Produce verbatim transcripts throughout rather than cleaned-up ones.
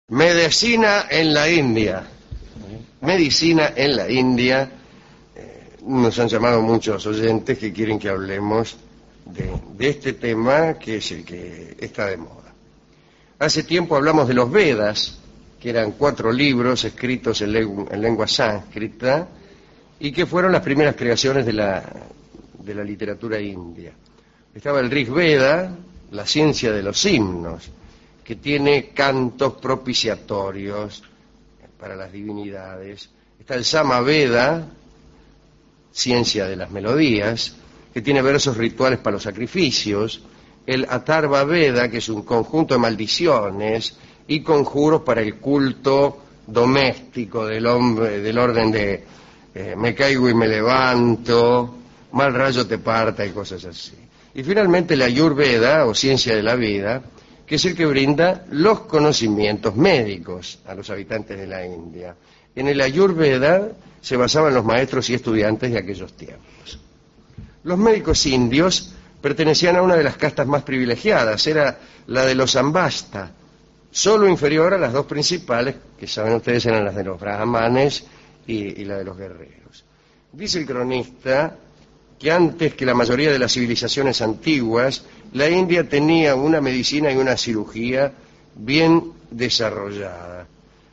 Medicina en la India. Medicina en la India. Eh, nos han llamado muchos oyentes que quieren que hablemos de, de este tema, que es el que está de moda. Hace tiempo hablamos de los Vedas, que eran cuatro libros escritos en, lengu en lengua sánscrita y que fueron las primeras creaciones de la, de la literatura india. Estaba el Rig Veda, la ciencia de los himnos, que tiene cantos propiciatorios para las divinidades. Está el Sama Veda, ciencia de las melodías, que tiene versos rituales para los sacrificios. El Atharva Veda, que es un conjunto de maldiciones y conjuros para el culto doméstico del hombre, del orden de eh, me caigo y me levanto, mal rayo te parta y cosas así. Y finalmente la Ayurveda, o ciencia de la vida, que es el que brinda los conocimientos médicos a los habitantes de la India. En el Ayurveda se basaban los maestros y estudiantes de aquellos tiempos. Los médicos indios pertenecían a una de las castas más privilegiadas, era la de los Ambasta, solo inferior a las dos principales, que saben ustedes eran las de los brahmanes y, y la de los guerreros. Dice el cronista que antes que la mayoría de las civilizaciones antiguas, la India tenía una medicina y una cirugía bien desarrollada.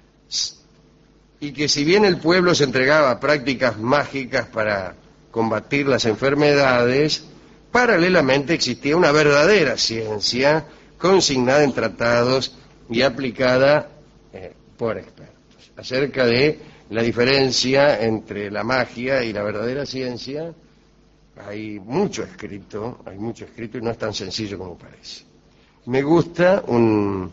Y que si bien el pueblo se entregaba a prácticas mágicas para combatir las enfermedades, paralelamente existía una verdadera ciencia consignada en tratados y aplicada eh, por expertos. Acerca de la diferencia entre la magia y la verdadera ciencia, hay mucho escrito, hay mucho escrito y no es tan sencillo como parece. Me gusta un,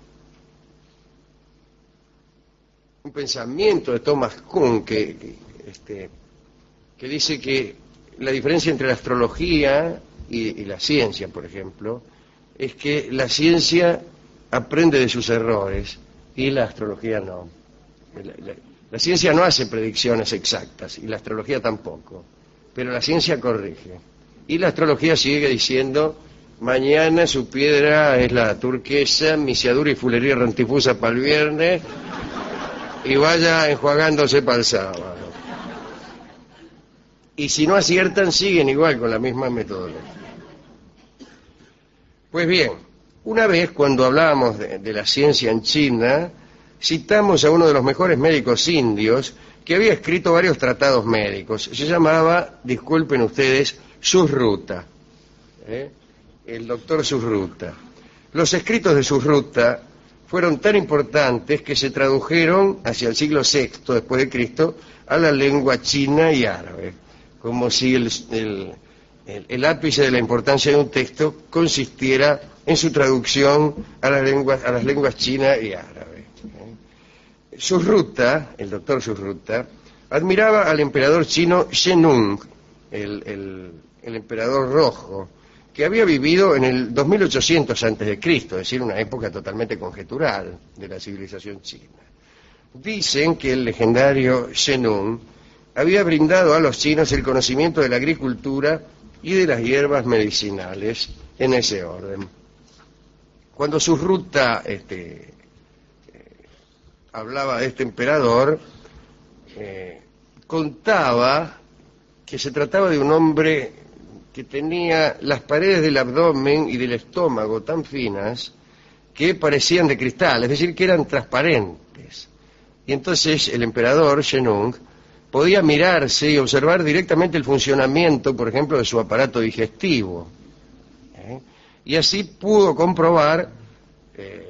un pensamiento de Thomas Kuhn que, que, este, que dice que la diferencia entre la astrología y, y la ciencia, por ejemplo, es que la ciencia aprende de sus errores y la astrología no. La, la, la ciencia no hace predicciones exactas y la astrología tampoco. Pero la ciencia corrige. Y la astrología sigue diciendo, mañana su piedra es la turquesa, misiadura y fulería rantifusa para el viernes, y vaya enjuagándose para el sábado. Y si no aciertan, siguen igual con la misma metodología. Pues bien, una vez cuando hablábamos de, de la ciencia en China, citamos a uno de los mejores médicos indios, que había escrito varios tratados médicos. Se llamaba, disculpen ustedes, Susruta, ¿eh? el doctor Susruta. Los escritos de Susruta fueron tan importantes que se tradujeron hacia el siglo sexto después de Cristo a la lengua china y árabe, como si el, el, el, el ápice de la importancia de un texto consistiera en su traducción a las lenguas, a las lenguas china y árabe. Susruta, el doctor Susruta, admiraba al emperador chino Zhenong, el, el, el emperador rojo, que había vivido en el dos mil ochocientos antes de Cristo, es decir, una época totalmente conjetural de la civilización china. Dicen que el legendario Zhenong había brindado a los chinos el conocimiento de la agricultura y de las hierbas medicinales en ese orden. Cuando Susruta este, hablaba de este emperador, eh, contaba que se trataba de un hombre que tenía las paredes del abdomen y del estómago tan finas que parecían de cristal, es decir, que eran transparentes. Y entonces el emperador Zhenong podía mirarse y observar directamente el funcionamiento, por ejemplo, de su aparato digestivo. ¿Eh? Y así pudo comprobar eh,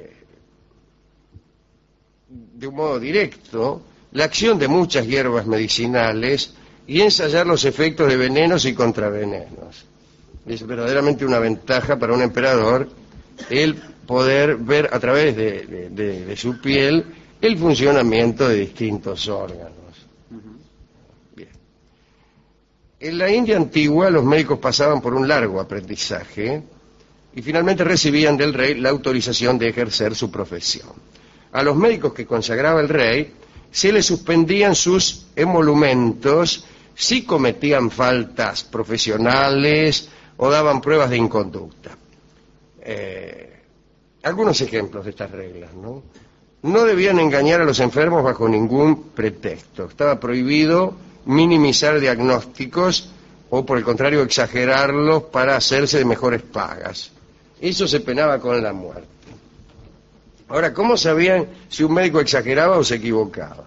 de un modo directo la acción de muchas hierbas medicinales y ensayar los efectos de venenos y contravenenos. Es verdaderamente una ventaja para un emperador el poder ver a través de, de, de, de su piel el funcionamiento de distintos órganos. Bien. En la India antigua los médicos pasaban por un largo aprendizaje y finalmente recibían del rey la autorización de ejercer su profesión. A los médicos que consagraba el rey se les suspendían sus emolumentos si cometían faltas profesionales o daban pruebas de inconducta. Eh, algunos ejemplos de estas reglas, ¿no? no debían engañar a los enfermos bajo ningún pretexto. Estaba prohibido minimizar diagnósticos o, por el contrario, exagerarlos para hacerse de mejores pagas. Eso se penaba con la muerte. Ahora, ¿cómo sabían si un médico exageraba o se equivocaba?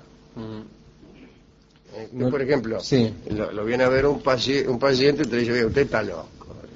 Eh, que, por ejemplo, sí. lo, lo viene a ver un, paci un paciente y te dice, oye, usted está loco.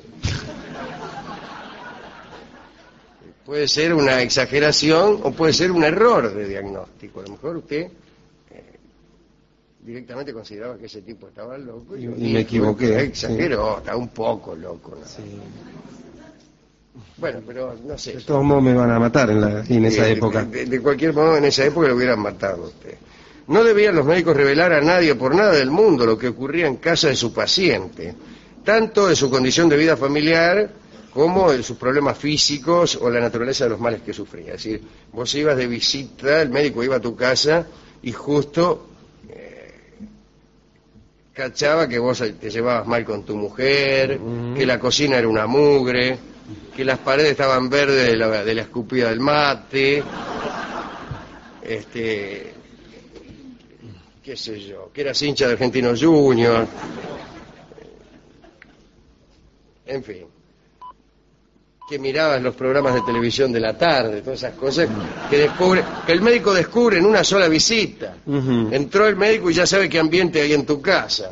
Puede ser una exageración o puede ser un error de diagnóstico. A lo mejor usted eh, directamente consideraba que ese tipo estaba loco y, y, y me equivoqué. Exageró, sí. está un poco loco, ¿no? Sí. Bueno, pero no sé. De todos modos me van a matar en, la, en esa de, época. De, de, de cualquier modo, en esa época lo hubieran matado a usted. No debían los médicos revelar a nadie por nada del mundo lo que ocurría en casa de su paciente, tanto de su condición de vida familiar como de sus problemas físicos o la naturaleza de los males que sufría. Es decir, vos ibas de visita, el médico iba a tu casa y justo eh, cachaba que vos te llevabas mal con tu mujer, uh-huh. que la cocina era una mugre, que las paredes estaban verdes de la, de la escupida del mate, este, qué sé yo, que eras hincha de Argentinos Juniors, en fin, que mirabas los programas de televisión de la tarde, todas esas cosas que descubre, que el médico descubre en una sola visita. Uh-huh. Entró el médico y ya sabe qué ambiente hay en tu casa.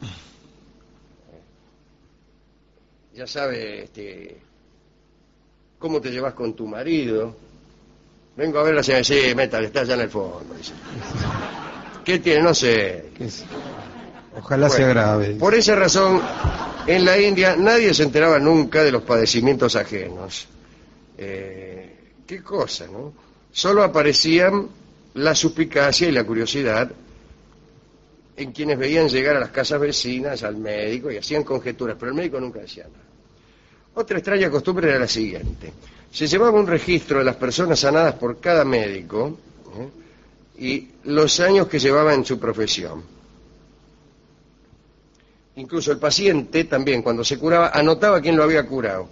Ya sabe este, cómo te llevas con tu marido. Vengo a ver a la señora, sí, métale, está allá en el fondo. Dice. ¿Qué tiene? No sé. Ojalá bueno, sea grave. Por esa razón, en la India nadie se enteraba nunca de los padecimientos ajenos. Eh, ¿Qué cosa, no? Solo aparecían la suspicacia y la curiosidad en quienes veían llegar a las casas vecinas al médico y hacían conjeturas, pero el médico nunca decía nada. Otra extraña costumbre era la siguiente. Se llevaba un registro de las personas sanadas por cada médico ¿eh? y los años que llevaba en su profesión. Incluso el paciente también, cuando se curaba, anotaba quién lo había curado.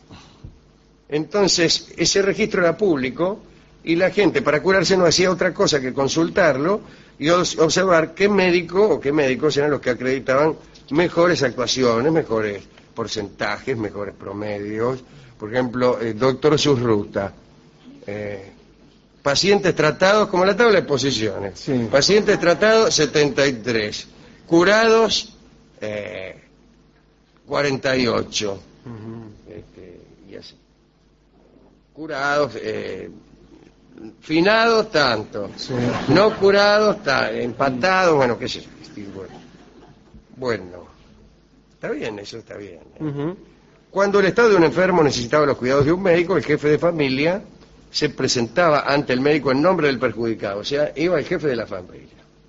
Entonces, ese registro era público y la gente, para curarse, no hacía otra cosa que consultarlo y observar qué médico o qué médicos eran los que acreditaban mejores actuaciones, mejores porcentajes, mejores promedios. Por ejemplo, el doctor Surruta. Eh, pacientes tratados, como la tabla de posiciones. Sí. Pacientes tratados, setenta y tres. Curados, eh, cuarenta y ocho. Uh-huh. Este, y así. Curados, eh, finados, tanto. Sí. No curados, ta, empatados, bueno, qué sé yo. Bueno. bueno, está bien, eso está bien. ¿eh? Uh-huh. Cuando el estado de un enfermo necesitaba los cuidados de un médico, el jefe de familia se presentaba ante el médico en nombre del perjudicado, o sea, iba el jefe de la familia.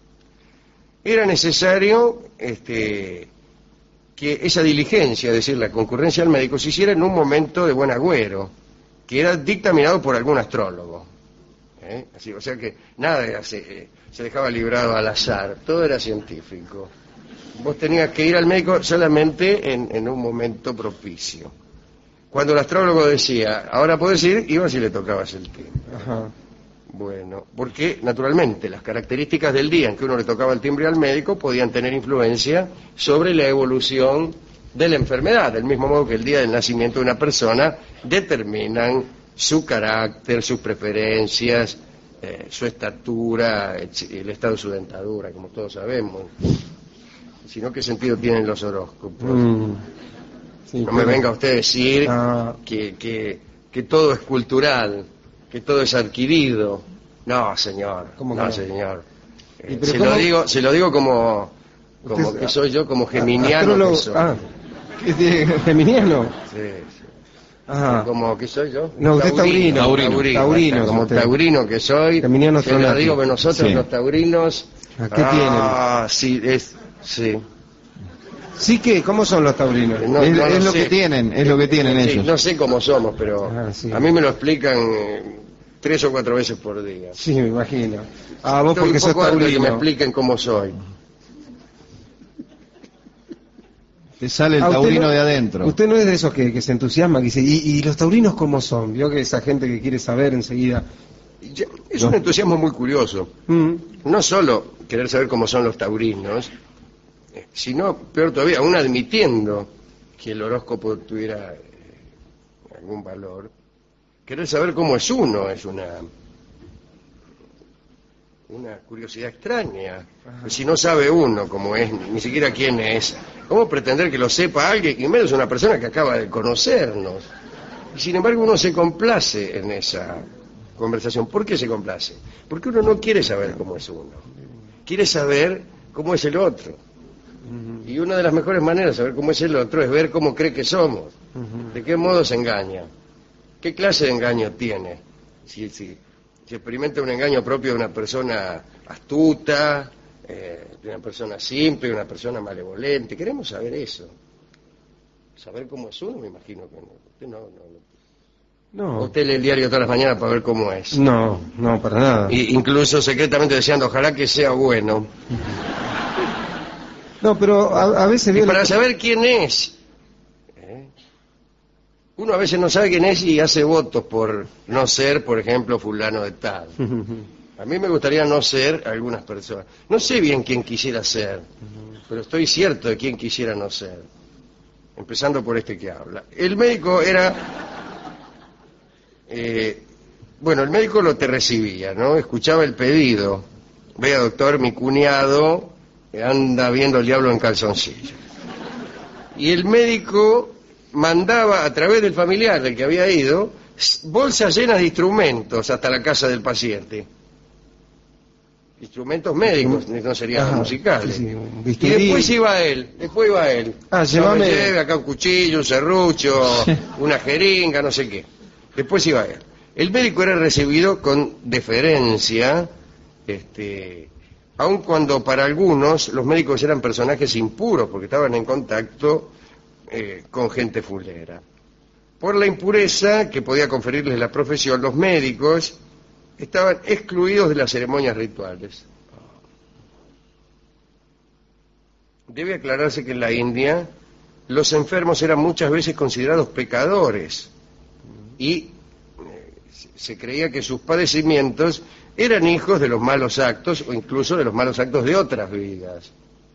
Era necesario este, que esa diligencia, es decir, la concurrencia al médico, se hiciera en un momento de buen agüero, que era dictaminado por algún astrólogo. ¿eh? Así, o sea que nada se, se dejaba librado al azar, todo era científico. Vos tenías que ir al médico solamente en, en un momento propicio. Cuando el astrólogo decía, ahora podés ir, ibas y le tocabas el timbre. Ajá. Bueno, porque naturalmente las características del día en que uno le tocaba el timbre al médico podían tener influencia sobre la evolución de la enfermedad, del mismo modo que el día del nacimiento de una persona determinan su carácter, sus preferencias, eh, su estatura, el estado de su dentadura, como todos sabemos. Sino, ¿qué sentido tienen los horóscopos? Mm, sí, no me venga usted a decir ah. que, que, que todo es cultural, que todo es adquirido. No, señor, no, no, señor. Eh, se, lo digo, se lo digo como, como usted, que soy yo, como geminiano que soy. Ah, ¿geminiano? Sí, sí. Ajá. ¿Como que soy yo? No, usted es taurino. Taurino, taurino, taurino como usted. Taurino que soy. Geminiano se lo digo que nosotros sí. Los taurinos... ¿A qué ah, tienen? Sí, es... Sí. ¿Sí qué? ¿Cómo son los taurinos? No, es no es lo, lo que tienen, es lo que tienen sí, ellos. No sé cómo somos, pero ah, sí. A mí me lo explican eh, tres o cuatro veces por día. Sí, me imagino. Ah, vos Estoy porque sos taurino. Que me expliquen cómo soy. Te sale el taurino no, de adentro. Usted no es de esos que, que se entusiasma, que dice, ¿y, ¿y los taurinos cómo son? Vio que esa gente que quiere saber enseguida... Es un entusiasmo muy curioso. Mm. No solo querer saber cómo son los taurinos, sino, peor todavía, aún admitiendo que el horóscopo tuviera eh, algún valor, querer saber cómo es uno es una una curiosidad extraña. Pues si no sabe uno cómo es, ni siquiera quién es, ¿cómo pretender que lo sepa alguien, y menos una persona que acaba de conocernos? Y sin embargo uno se complace en esa conversación. ¿Por qué se complace? Porque uno no quiere saber cómo es uno, quiere saber cómo es el otro. Y una de las mejores maneras de saber cómo es el otro es ver cómo cree que somos, de qué modo se engaña, qué clase de engaño tiene, si, si, si experimenta un engaño propio de una persona astuta, eh, de una persona simple, de una persona malevolente. Queremos saber eso, saber cómo es uno. Me imagino que no. Usted no, no, no. No. Usted lee el diario todas las mañanas para ver cómo es. No, no, para nada. Y incluso secretamente deseando, ojalá que sea bueno. No, pero a, a veces... Y para saber quién es, ¿eh? Uno a veces no sabe quién es y hace votos por no ser, por ejemplo, fulano de tal. A mí me gustaría no ser algunas personas. No sé bien quién quisiera ser, pero estoy cierto de quién quisiera no ser. Empezando por este que habla. El médico era... Eh, bueno, el médico lo te recibía, ¿no? Escuchaba el pedido. Vea, doctor, mi cuñado anda viendo el diablo en calzoncillo. Y el médico mandaba a través del familiar del que había ido bolsas llenas de instrumentos hasta la casa del paciente. Instrumentos médicos, no serían Ajá, musicales. Sí, sí, y después iba él, después iba él. Ah, llévame... No me lleve acá un cuchillo, un serrucho, una jeringa, no sé qué. Después iba él. El médico era recibido con deferencia, este... aun cuando para algunos los médicos eran personajes impuros porque estaban en contacto eh, con gente fulera. Por la impureza que podía conferirles la profesión, los médicos estaban excluidos de las ceremonias rituales. Debe aclararse que en la India los enfermos eran muchas veces considerados pecadores y eh, se creía que sus padecimientos eran hijos de los malos actos o incluso de los malos actos de otras vidas.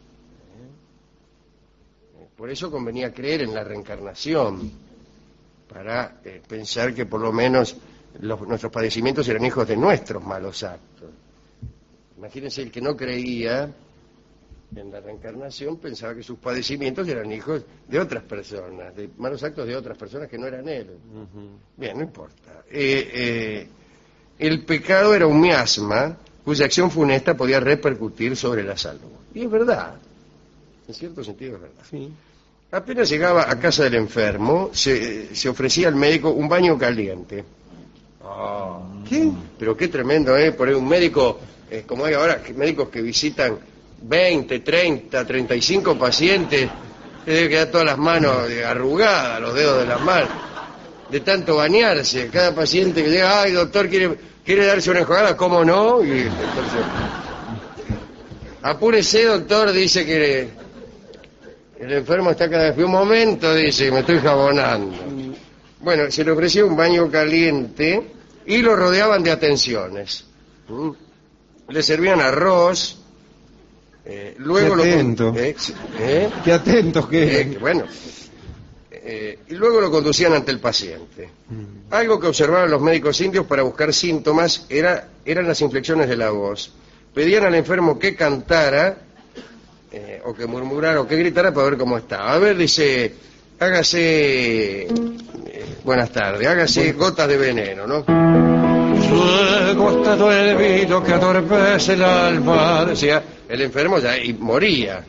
Por eso convenía creer en la reencarnación, para eh, pensar que por lo menos los, nuestros padecimientos eran hijos de nuestros malos actos. Imagínense, el que no creía en la reencarnación pensaba que sus padecimientos eran hijos de otras personas, de malos actos de otras personas que no eran él. Uh-huh. Bien, no importa. Eh, eh, El pecado era un miasma cuya acción funesta podía repercutir sobre la salud. Y es verdad, en cierto sentido es verdad. Sí. Apenas llegaba a casa del enfermo, se, se ofrecía al médico un baño caliente. Oh, ¿qué? Pero qué tremendo, ¿eh? Por ahí un médico, eh, como hay ahora, médicos que visitan veinte, treinta, treinta y cinco pacientes, que debe quedar todas las manos arrugadas, los dedos de las manos, de tanto bañarse. Cada paciente que llega, ay, doctor, quiere, quiere darse una enjuagada, ¿cómo no? Y entonces, apúrese, doctor, dice que el enfermo está cada vez. Un momento, dice, me estoy jabonando. Bueno, se le ofrecía un baño caliente y lo rodeaban de atenciones. ¿Mm? Le servían arroz. Eh, luego Qué atento. Lo, eh, eh, Qué atentos que... Eh, que bueno. Eh, y luego lo conducían ante el paciente. Mm. Algo que observaban los médicos indios para buscar síntomas era, eran las inflexiones de la voz. Pedían al enfermo que cantara, eh, o que murmurara, o que gritara para ver cómo estaba. A ver, dice, hágase, eh, buenas tardes, hágase bueno. Gotas de veneno, ¿no? Luego está todo el vino que adormece el alma, decía el enfermo, ya, y moría.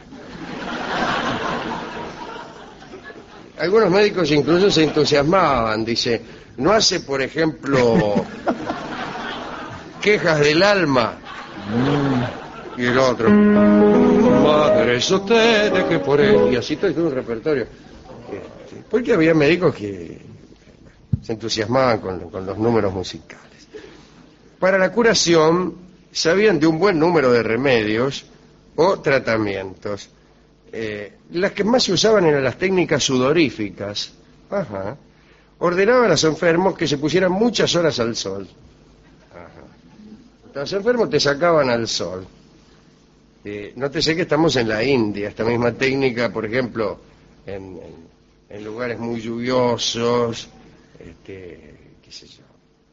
Algunos médicos incluso se entusiasmaban, dice, ¿no hace, por ejemplo, quejas del alma? Y el otro, madres ustedes que por él, y así todo un repertorio. Porque había médicos que se entusiasmaban con, con los números musicales. Para la curación, sabían de un buen número de remedios o tratamientos. Eh, las que más se usaban eran las técnicas sudoríficas. Ajá. Ordenaban a los enfermos que se pusieran muchas horas al sol. Ajá. Estabas enfermo, te sacaban al sol. Eh, nótese que estamos en la India. Esta misma técnica, por ejemplo, en, en, en lugares muy lluviosos, este, qué sé yo,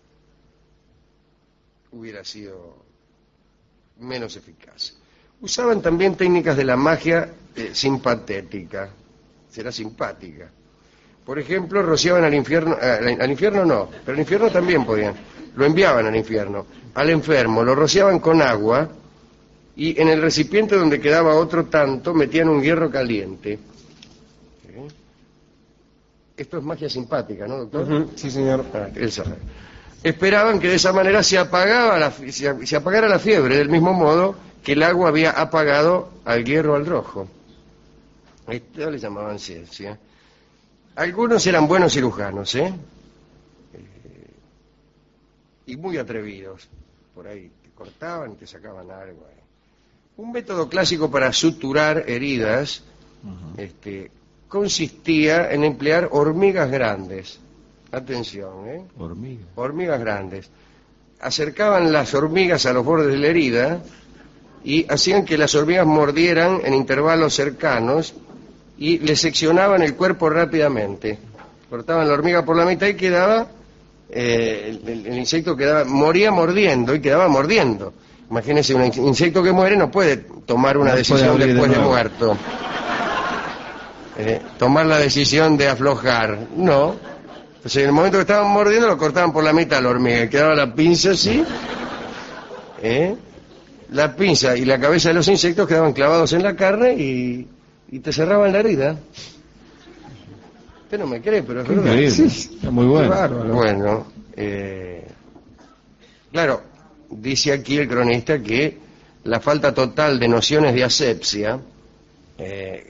hubiera sido menos eficaz. Usaban también técnicas de la magia eh, simpatética, será simpática. Por ejemplo, rociaban al infierno, eh, al infierno no, pero al infierno también podían, lo enviaban al infierno, al enfermo, lo rociaban con agua y en el recipiente donde quedaba otro tanto metían un hierro caliente. ¿Eh? Esto es magia simpática, ¿no, doctor? Uh-huh. Sí, señor. Ah, él sabe. Esperaban que de esa manera se apagaba la, se, se apagara la fiebre, del mismo modo que el agua había apagado al hierro al rojo. Esto le llamaban ciencia. Algunos eran buenos cirujanos, ¿eh? eh y muy atrevidos. Por ahí te cortaban y te sacaban algo. ¿eh? Un método clásico para suturar heridas uh-huh. este, consistía en emplear hormigas grandes. Atención, ¿eh? Hormigas. Hormigas grandes. Acercaban las hormigas a los bordes de la herida y hacían que las hormigas mordieran en intervalos cercanos y le seccionaban el cuerpo rápidamente. Cortaban la hormiga por la mitad y quedaba, eh, el, el insecto quedaba, moría mordiendo y quedaba mordiendo. Imagínense, un insecto que muere no puede tomar una no decisión después de, de muerto. Eh, tomar la decisión de aflojar, no. Entonces, en el momento que estaban mordiendo, lo cortaban por la mitad la hormiga, quedaba la pinza así, ¿eh? La pinza y la cabeza de los insectos quedaban clavados en la carne y, y te cerraban la herida. Usted no me cree, pero es verdad. Sí, está muy bueno. Bueno, eh, claro, dice aquí el cronista que la falta total de nociones de asepsia eh,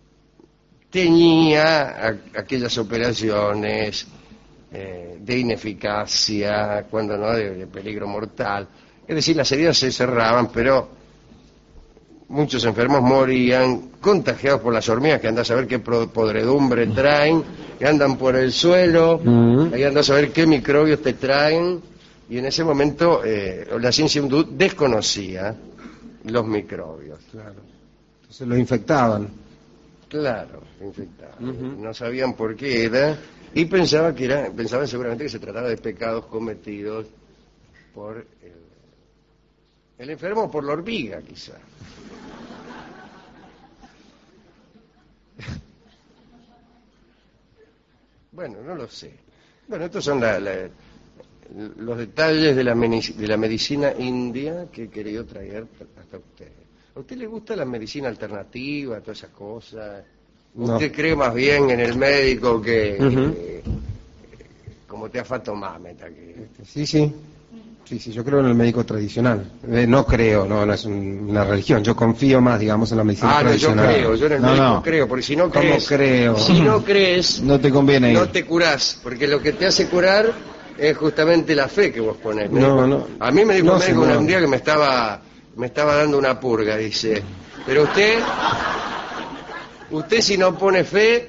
teñía a, aquellas operaciones eh, de ineficacia, cuando no, de, de peligro mortal. Es decir, las heridas se cerraban, pero muchos enfermos morían contagiados por las hormigas, que andan a saber qué podredumbre traen, que andan por el suelo, uh-huh. ahí andan a saber qué microbios te traen, y en ese momento eh, la ciencia hindú desconocía los microbios. Claro. Entonces los infectaban. Claro, infectaban. Uh-huh. No sabían por qué era, y pensaba que era, pensaban seguramente que se trataba de pecados cometidos por el, el enfermo o por la hormiga, quizá. Bueno, no lo sé. Bueno, estos son la, la, los detalles de la, de la medicina india que he querido traer hasta usted. ¿A usted le gusta la medicina alternativa, todas esas cosas? No. ¿Usted cree más bien en el médico que, uh-huh. que como te ha fatto mameta? Que... Sí, sí. Sí, sí, yo creo en el médico tradicional. Eh, no creo, no, no es un, una religión. Yo confío más, digamos, en la medicina ah, tradicional. Ah, no, yo creo, yo en el no, médico no. creo, porque si no crees... ¿Cómo creo? Si no crees... No te conviene ir. No te curás, porque lo que te hace curar es justamente la fe que vos ponés. No, no. A mí me dijo no, un médico señor. un día que me estaba, me estaba dando una purga, dice, pero usted, usted si no pone fe...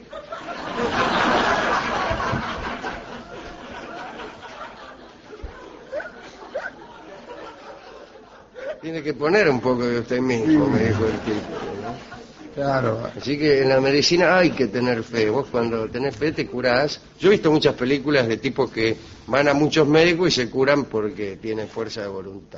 Tiene que poner un poco de usted mismo, me dijo el tipo, ¿no? Claro. Así que en la medicina hay que tener fe. Vos cuando tenés fe te curás. Yo he visto muchas películas de tipos que van a muchos médicos y se curan porque tienen fuerza de voluntad.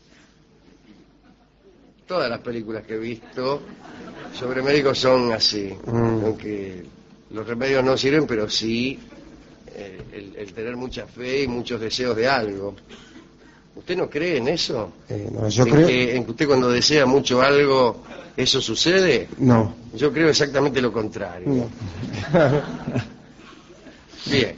Todas las películas que he visto sobre médicos son así, mm. aunque los remedios no sirven, pero sí eh, el, el tener mucha fe y muchos deseos de algo. ¿Usted no cree en eso? Eh, no, yo ¿En creo... que, en que usted cuando desea mucho algo, eso sucede? No. Yo creo exactamente lo contrario. No. Bien.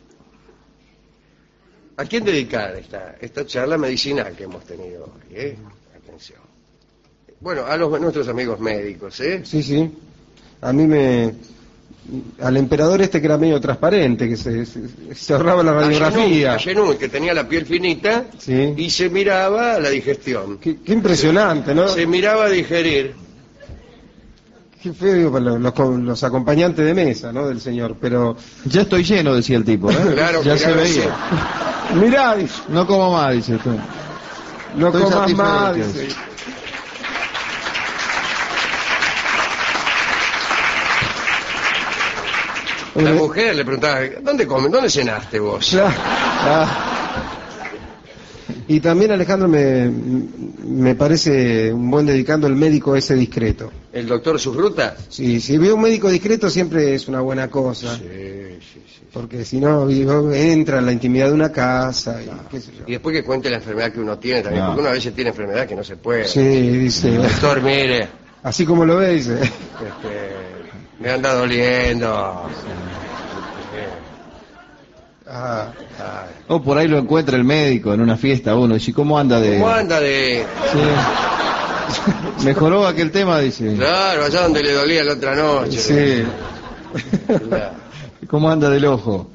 ¿A quién dedicar esta, esta charla medicinal que hemos tenido hoy? ¿eh? Atención. Bueno, a los, nuestros amigos médicos, ¿eh? Sí, sí. A mí me... Al emperador este que era medio transparente, que se, se, se ahorraba la radiografía. A Yenú, que tenía la piel finita, sí. Y se miraba la digestión. Qué, qué impresionante, ¿no? Se miraba a digerir. Qué feo, digo, para los, los, los acompañantes de mesa, ¿no? Del señor, pero... Ya estoy lleno, decía el tipo, ¿eh? Claro, ya que se veía. Mirá, dice. No como más, dice usted. No Estoy comas satisfecho. más, dice. La Eh, mujer le preguntaba, ¿dónde comen? ¿Dónde cenaste vos? claro. Ah. Y también, Alejandro, me, me parece un buen dedicando el médico ese discreto. ¿El doctor Susruta? Sí, si veo un médico discreto siempre es una buena cosa. Sí, sí, sí. Porque si no, digo, entra en la intimidad de una casa y qué sé yo. Y después que cuente la enfermedad que uno tiene también, No. porque uno a veces tiene enfermedad que no se puede. Sí, dice. Doctor, mire, Así como lo ve, dice. este, me anda doliendo. Ah, Ay. O por ahí lo encuentra el médico en una fiesta uno. Dice, ¿cómo anda de...? ¿Cómo anda de...? Sí. Mejoró aquel tema, dice. Claro, allá donde le dolía la otra noche. sí. Claro. ¿Cómo anda del ojo?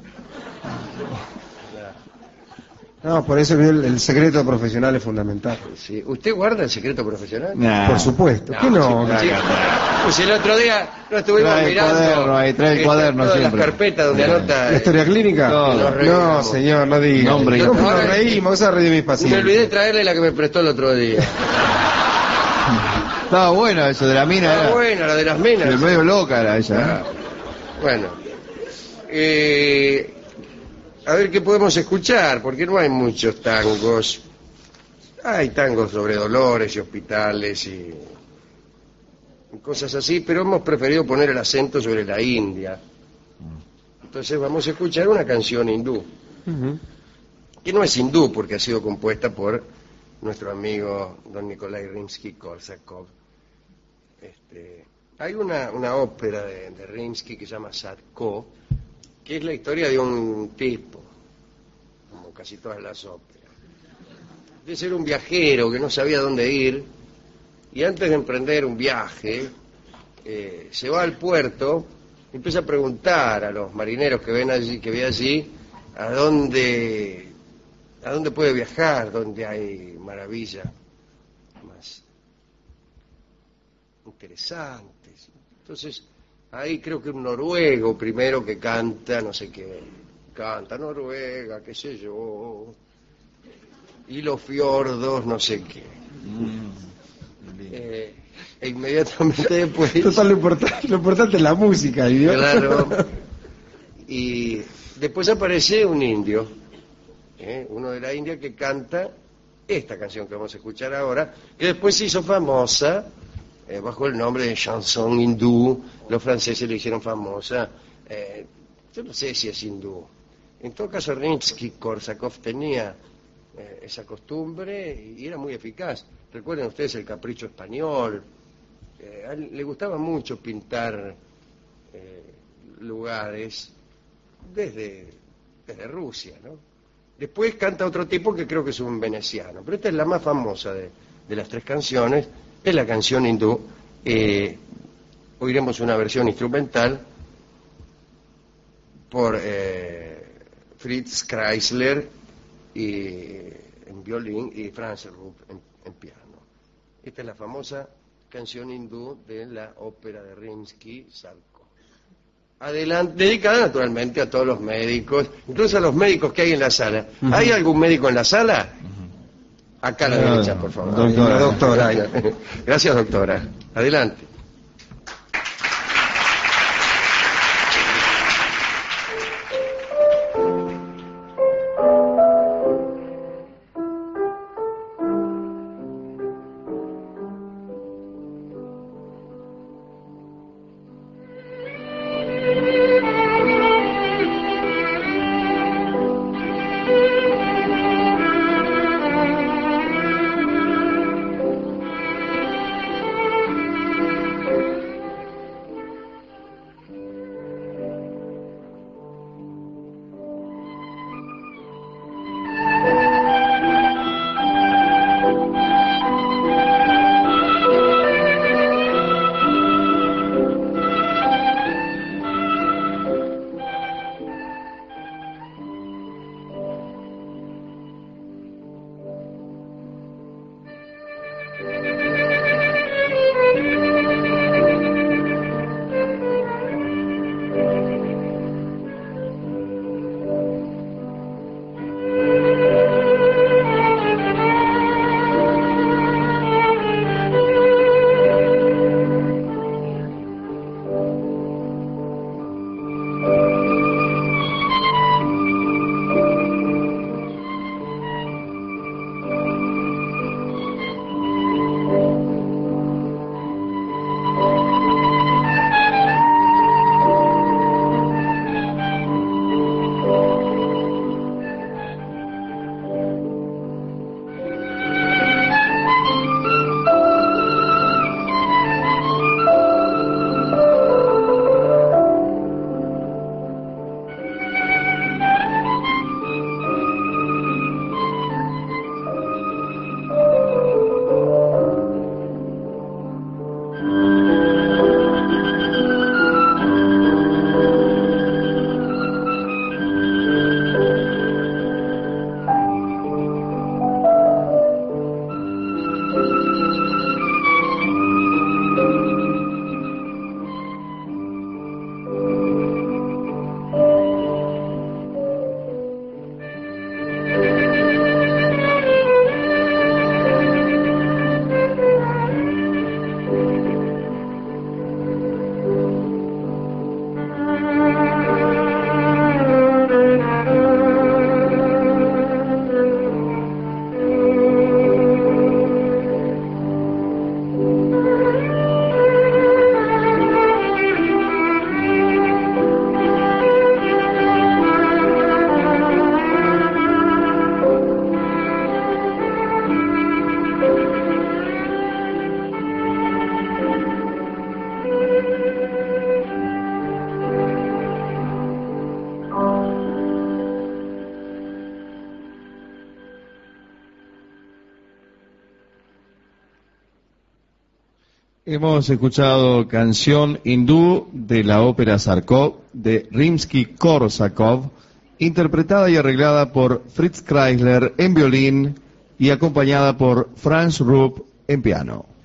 No, por eso el, el secreto profesional es fundamental. Sí. ¿Usted guarda el secreto profesional? Nah. Por supuesto. ¿Qué no? sí, sí. Pues el otro día no estuvimos Trae el mirando cuaderno ahí, trae el eh, cuaderno todas siempre. las carpetas donde Sí. anota. ¿La historia clínica? No, nos No, reímos. señor, no diga. Nombre y- ¿Cómo Ahora- nos reímos? Vamos a reír de mis Me pacientes. olvidé traerle la que me prestó el otro día. Estaba bueno eso de la mina. Ah, Era, buena, la de las minas. pero medio loca era esa. Ah, bueno, eh, a ver qué podemos escuchar, porque no hay muchos tangos. Hay tangos sobre dolores y hospitales y cosas así, pero hemos preferido poner el acento sobre la India. Entonces vamos a escuchar una canción hindú, Ujú. que no es hindú porque ha sido compuesta por nuestro amigo don Nikolai Rimsky-Korsakov. Este, hay una, una ópera de, de Rimsky que se llama Sadko, que es la historia de un tipo, como casi todas las óperas, de ser un viajero que no sabía dónde ir, y antes de emprender un viaje, eh, se va al puerto y empieza a preguntar a los marineros que ven allí, que ve allí, a dónde, a dónde puede viajar, dónde hay maravilla más interesantes. Entonces, ahí creo que un noruego primero que canta, no sé qué, canta Noruega, qué sé yo, y los fiordos, no sé qué. Eh, e inmediatamente después... Total, lo importante, lo importante es la música, idiota. Claro. Y después aparece un indio, ¿eh? uno de la India que canta esta canción que vamos a escuchar ahora, que después se hizo famosa eh, bajo el nombre de chanson hindú. Los franceses le hicieron famosa. Eh, yo no sé si es hindú. En todo caso, Rimsky-Korsakov tenía eh, esa costumbre y era muy eficaz. Recuerden ustedes el Capricho Español. Eh, a él le gustaba mucho pintar eh, lugares desde, desde Rusia, ¿no? Después canta otro tipo que creo que es un veneciano, pero esta es la más famosa de, de las tres canciones, es la canción hindú. Eh, oiremos una versión instrumental por eh, Fritz Kreisler y, en violín y Franz Rupp en, en piano. Esta es la famosa canción hindú de la ópera de Rimsky, Sadko. Adelante, dedicada naturalmente a todos los médicos, incluso a los médicos que hay en la sala. ¿Hay algún médico en la sala? Acá a la No, derecha, por favor. doctora. La doctora. Gracias, doctora. Adelante. Hemos escuchado Canción Hindú de la ópera Zarkov de Rimsky-Korsakov, interpretada y arreglada por Fritz Kreisler en violín y acompañada por Franz Rupp en piano.